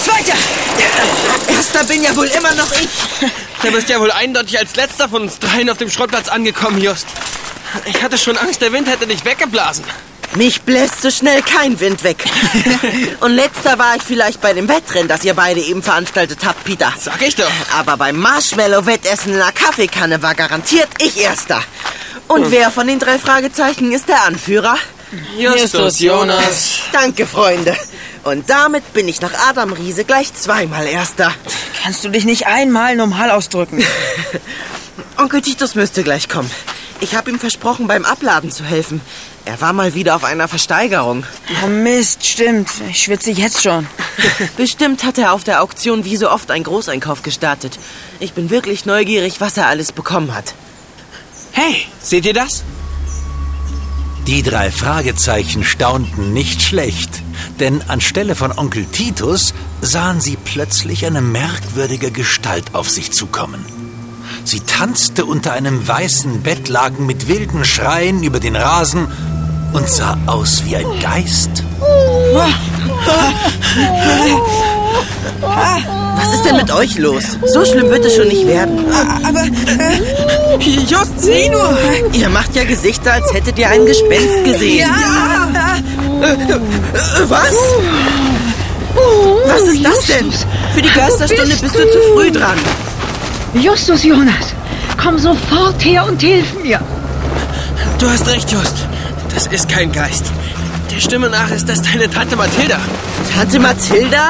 Zweiter! Erster bin ja wohl immer noch ich. Du bist ja wohl eindeutig als letzter von uns dreien auf dem Schrottplatz angekommen, Just. Ich hatte schon Angst, der Wind hätte dich weggeblasen. Mich bläst so schnell kein Wind weg. Und letzter war ich vielleicht bei dem Wettrennen, das ihr beide eben veranstaltet habt, Peter. Sag ich doch. Aber beim Marshmallow-Wettessen in einer Kaffeekanne war garantiert ich Erster. Und wer von den 3 Fragezeichen ist der Anführer? Justus Jonas. Danke, Freunde. Und damit bin ich nach Adam Riese gleich 2-mal Erster. Kannst du dich nicht einmal normal ausdrücken? Onkel Titus müsste gleich kommen. Ich habe ihm versprochen, beim Abladen zu helfen. Er war mal wieder auf einer Versteigerung. Oh Mist, stimmt. Ich schwitze jetzt schon. Bestimmt hat er auf der Auktion wie so oft einen Großeinkauf gestartet. Ich bin wirklich neugierig, was er alles bekommen hat. Hey, seht ihr das? Die 3 Fragezeichen staunten nicht schlecht, denn anstelle von Onkel Titus sahen sie plötzlich eine merkwürdige Gestalt auf sich zukommen. Sie tanzte unter einem weißen Bettlaken mit wilden Schreien über den Rasen und sah aus wie ein Geist. Was ist denn mit euch los? So schlimm wird es schon nicht werden. Aber, Just, sieh nur! Ihr macht ja Gesichter, als hättet ihr ein Gespenst gesehen. ja! Was? Was ist das denn? Für die Geisterstunde bist du zu früh dran. Justus Jonas, komm sofort her und hilf mir. Du hast recht, Just. Das ist kein Geist. Der Stimme nach ist das deine Tante Mathilda. Tante Mathilda?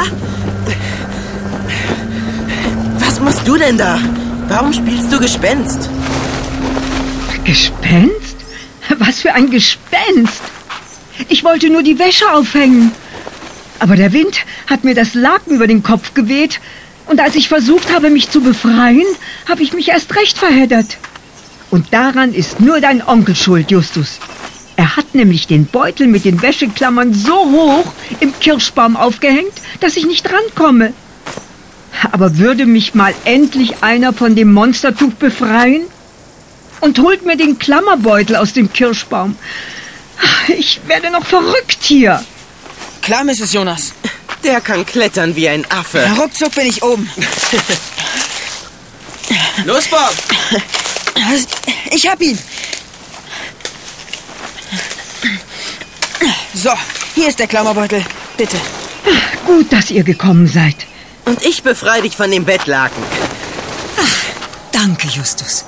Was machst du denn da? Warum spielst du Gespenst? Gespenst? Was für ein Gespenst? Ich wollte nur die Wäsche aufhängen. Aber der Wind hat mir das Laken über den Kopf geweht. Und als ich versucht habe, mich zu befreien, habe ich mich erst recht verheddert. Und daran ist nur dein Onkel schuld, Justus. Er hat nämlich den Beutel mit den Wäscheklammern so hoch im Kirschbaum aufgehängt, dass ich nicht rankomme. Aber würde mich mal endlich einer von dem Monstertuch befreien? Und holt mir den Klammerbeutel aus dem Kirschbaum. Ich werde noch verrückt hier. Klar, Mrs. Jonas. Der kann klettern wie ein Affe. Ruckzuck bin ich oben. Los, Bob! Ich hab ihn. So, hier ist der Klammerbeutel. Bitte. Gut, dass ihr gekommen seid. Und ich befreie dich von dem Bettlaken. Danke, Justus.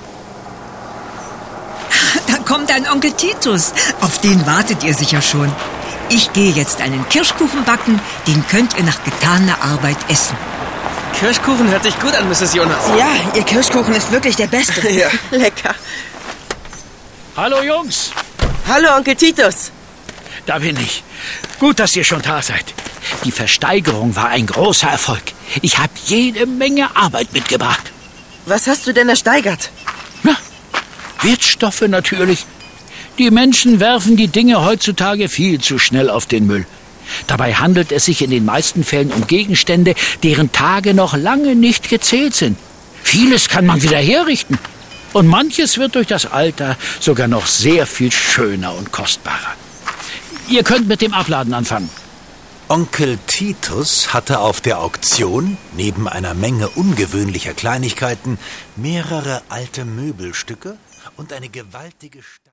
Da kommt dein Onkel Titus. Auf den wartet ihr sicher schon. Ich gehe jetzt einen Kirschkuchen backen. Den könnt ihr nach getaner Arbeit essen. Kirschkuchen hört sich gut an, Mrs. Jonas. Ja, ihr Kirschkuchen ist wirklich der beste. Ja. Lecker. Hallo Jungs, Hallo, Onkel Titus. da bin ich. Gut, dass ihr schon da seid. Die Versteigerung war ein großer Erfolg. Ich habe jede Menge Arbeit mitgebracht. Was hast du denn ersteigert? Na, Wirtstoffe natürlich. Die Menschen werfen die Dinge heutzutage viel zu schnell auf den Müll. Dabei handelt es sich in den meisten Fällen um Gegenstände, deren Tage noch lange nicht gezählt sind. Vieles kann man wieder herrichten. Und manches wird durch das Alter sogar noch sehr viel schöner und kostbarer. Ihr könnt mit dem Abladen anfangen. Onkel Titus hatte auf der Auktion, neben einer Menge ungewöhnlicher Kleinigkeiten, mehrere alte Möbelstücke und eine gewaltige